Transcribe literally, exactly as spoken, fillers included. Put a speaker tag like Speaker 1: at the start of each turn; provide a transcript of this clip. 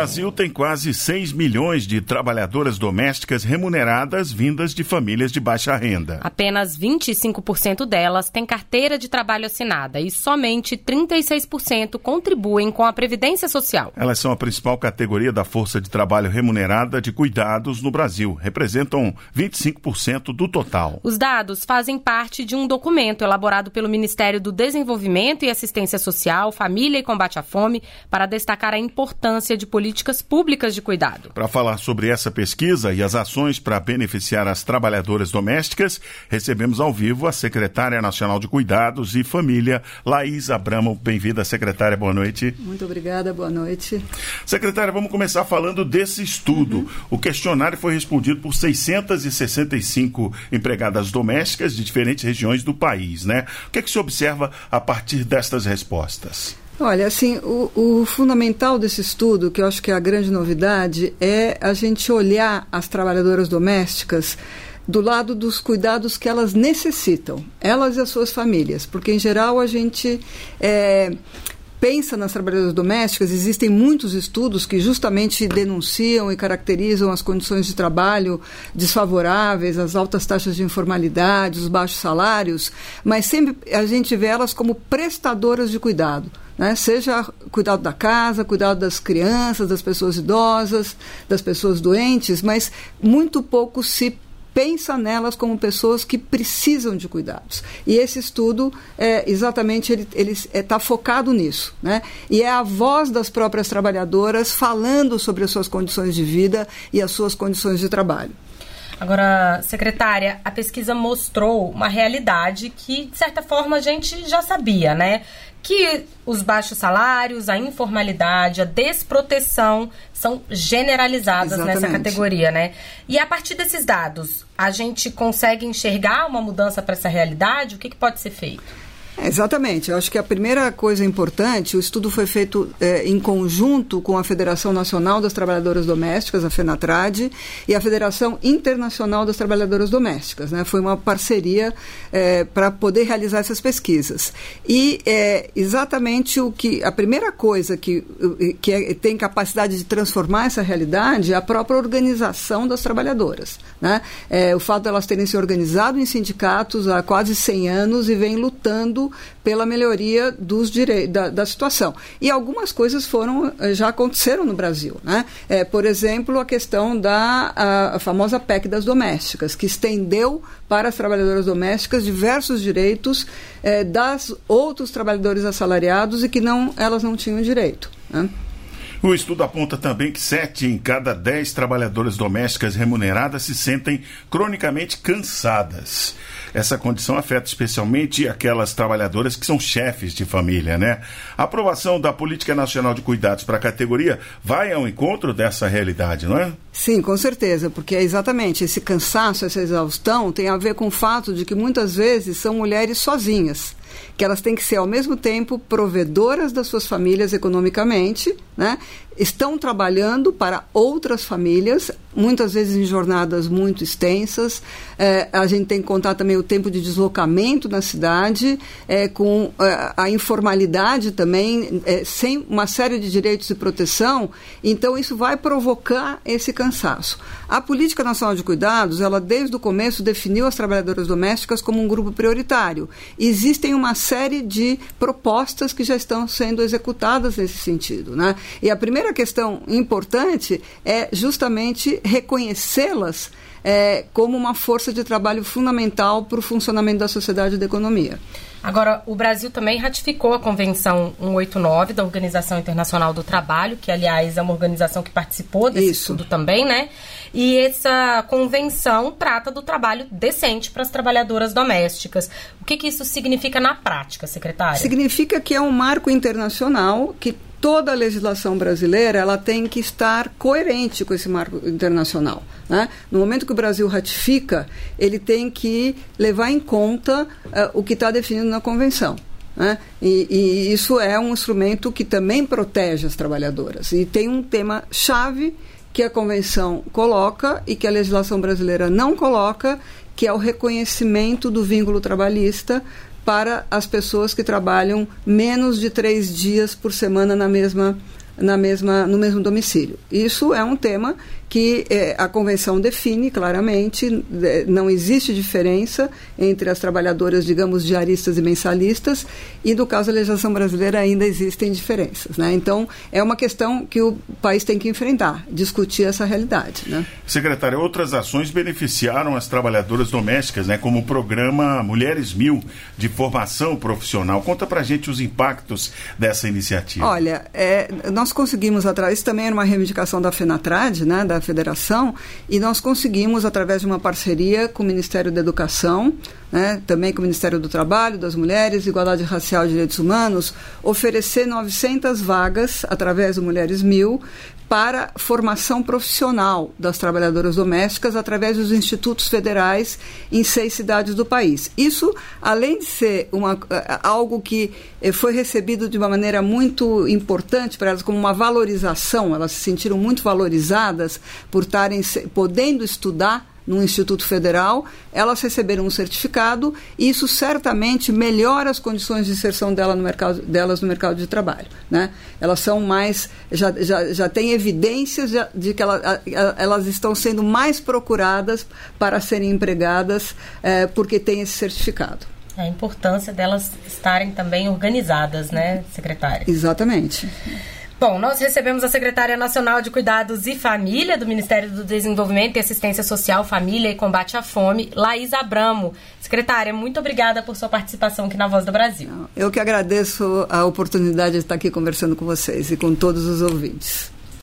Speaker 1: Brasil tem quase seis milhões de trabalhadoras domésticas remuneradas vindas de famílias de baixa renda.
Speaker 2: Apenas vinte e cinco por cento delas têm carteira de trabalho assinada e somente trinta e seis por cento contribuem com a Previdência Social.
Speaker 1: Elas são a principal categoria da força de trabalho remunerada de cuidados no Brasil. Representam vinte e cinco por cento do total.
Speaker 2: Os dados fazem parte de um documento elaborado pelo Ministério do Desenvolvimento e Assistência Social, Família e Combate à Fome para destacar a importância de políticas públicas de cuidado.
Speaker 1: Para falar sobre essa pesquisa e as ações para beneficiar as trabalhadoras domésticas, recebemos ao vivo a secretária nacional de Cuidados e Família, Laís Abramo. Bem-vinda, secretária, boa noite.
Speaker 3: Muito obrigada, boa noite.
Speaker 1: Secretária, vamos começar falando desse estudo. Uhum. O questionário foi respondido por seiscentas e sessenta e cinco empregadas domésticas de diferentes regiões do país, né? O que é que se observa a partir destas respostas?
Speaker 3: Olha, assim, o, o fundamental desse estudo, que eu acho que é a grande novidade, é a gente olhar as trabalhadoras domésticas do lado dos cuidados que elas necessitam, elas e as suas famílias, porque em geral a gente é, pensa nas trabalhadoras domésticas, existem muitos estudos que justamente denunciam e caracterizam as condições de trabalho desfavoráveis, as altas taxas de informalidade, os baixos salários, mas sempre a gente vê elas como prestadoras de cuidado. Né? Seja cuidado da casa, cuidado das crianças, das pessoas idosas, das pessoas doentes, mas muito pouco se pensa nelas como pessoas que precisam de cuidados. E esse estudo, é, exatamente, ele está é, focado nisso. Né? E é a voz das próprias trabalhadoras falando sobre as suas condições de vida e as suas condições de trabalho.
Speaker 2: Agora, secretária, a pesquisa mostrou uma realidade que, de certa forma, a gente já sabia, né? Que os baixos salários, a informalidade, a desproteção são generalizadas Exatamente. Nessa categoria, né? E a partir desses dados, a gente consegue enxergar uma mudança para essa realidade? O que, que pode ser feito?
Speaker 3: Exatamente, eu acho que a primeira coisa importante, o estudo foi feito é, em conjunto com a Federação Nacional das Trabalhadoras Domésticas, a FENATRAD, e a Federação Internacional das Trabalhadoras Domésticas, né? Foi uma parceria é, para poder realizar essas pesquisas. E é, exatamente o que, a primeira coisa que, que é, tem capacidade de transformar essa realidade é a própria organização das trabalhadoras, né? É, o fato de elas terem se organizado em sindicatos há quase cem anos e vem lutando pela melhoria dos direi- da, da situação. E algumas coisas foram, já aconteceram no Brasil. Né? É, por exemplo, a questão da a, a famosa P E C das domésticas, que estendeu para as trabalhadoras domésticas diversos direitos é, das outros trabalhadores assalariados e que não, elas não tinham direito. Né?
Speaker 1: O estudo aponta também que sete em cada dez trabalhadoras domésticas remuneradas se sentem cronicamente cansadas. Essa condição afeta especialmente aquelas trabalhadoras que são chefes de família, né? A aprovação da Política Nacional de Cuidados para a categoria vai ao encontro dessa realidade, não é?
Speaker 3: Sim, com certeza, porque é exatamente esse cansaço, essa exaustão tem a ver com o fato de que muitas vezes são mulheres sozinhas, que elas têm que ser ao mesmo tempo provedoras das suas famílias economicamente, né? Estão trabalhando para outras famílias, muitas vezes em jornadas muito extensas. É, a gente tem que contar também o tempo de deslocamento na cidade, é, com é, a informalidade também, é, sem uma série de direitos de proteção. Então, isso vai provocar esse cansaço. A Política Nacional de Cuidados, ela desde o começo definiu as trabalhadoras domésticas como um grupo prioritário. Existem uma série de propostas que já estão sendo executadas nesse sentido, né? E a primeira A primeira questão importante é justamente reconhecê-las é, como uma força de trabalho fundamental para o funcionamento da sociedade e da economia.
Speaker 2: Agora, o Brasil também ratificou a Convenção cento e oitenta e nove da Organização Internacional do Trabalho, que, aliás, é uma organização que participou desse
Speaker 3: Isso.
Speaker 2: estudo também, né? E essa convenção trata do trabalho decente para as trabalhadoras domésticas. O que, que isso significa na prática, secretária?
Speaker 3: Significa que é um marco internacional que toda a legislação brasileira ela tem que estar coerente com esse marco internacional. Né? No momento que o Brasil ratifica, ele tem que levar em conta uh, o que está definido na Convenção. Né? E, e isso é um instrumento que também protege as trabalhadoras. E tem um tema-chave que a Convenção coloca e que a legislação brasileira não coloca, que é o reconhecimento do vínculo trabalhista para as pessoas que trabalham menos de três dias por semana na mesma na mesma, no mesmo domicílio. Isso é um tema que eh, a Convenção define claramente, eh, não existe diferença entre as trabalhadoras, digamos, diaristas e mensalistas, e no caso da legislação brasileira ainda existem diferenças, né? Então, é uma questão que o país tem que enfrentar, discutir essa realidade, né?
Speaker 1: Secretária, outras ações beneficiaram as trabalhadoras domésticas, né, como o programa Mulheres Mil, de formação profissional. Conta pra gente os impactos dessa iniciativa.
Speaker 3: Olha, é, nós conseguimos, através, isso também era uma reivindicação da FENATRAD, né, da Federação, e nós conseguimos, através de uma parceria com o Ministério da Educação, né, também com o Ministério do Trabalho, das Mulheres, Igualdade Racial e Direitos Humanos, oferecer novecentas vagas, através do Mulheres Mil, para formação profissional das trabalhadoras domésticas através dos institutos federais em seis cidades do país. Isso, além de ser uma, algo que foi recebido de uma maneira muito importante para elas, como uma valorização, elas se sentiram muito valorizadas por estarem podendo estudar num Instituto Federal, elas receberam um certificado e isso certamente melhora as condições de inserção dela no mercado, delas no mercado de trabalho, né? Elas são mais, já, já, já têm evidências de que ela, elas estão sendo mais procuradas para serem empregadas eh, porque têm esse certificado.
Speaker 2: A importância delas estarem também organizadas, né, secretária?
Speaker 3: Exatamente.
Speaker 2: Bom, nós recebemos a secretária nacional de Cuidados e Família do Ministério do Desenvolvimento e Assistência Social, Família e Combate à Fome, Laís Abramo. Secretária, muito obrigada por sua participação aqui na Voz do Brasil.
Speaker 3: Eu que agradeço a oportunidade de estar aqui conversando com vocês e com todos os ouvintes.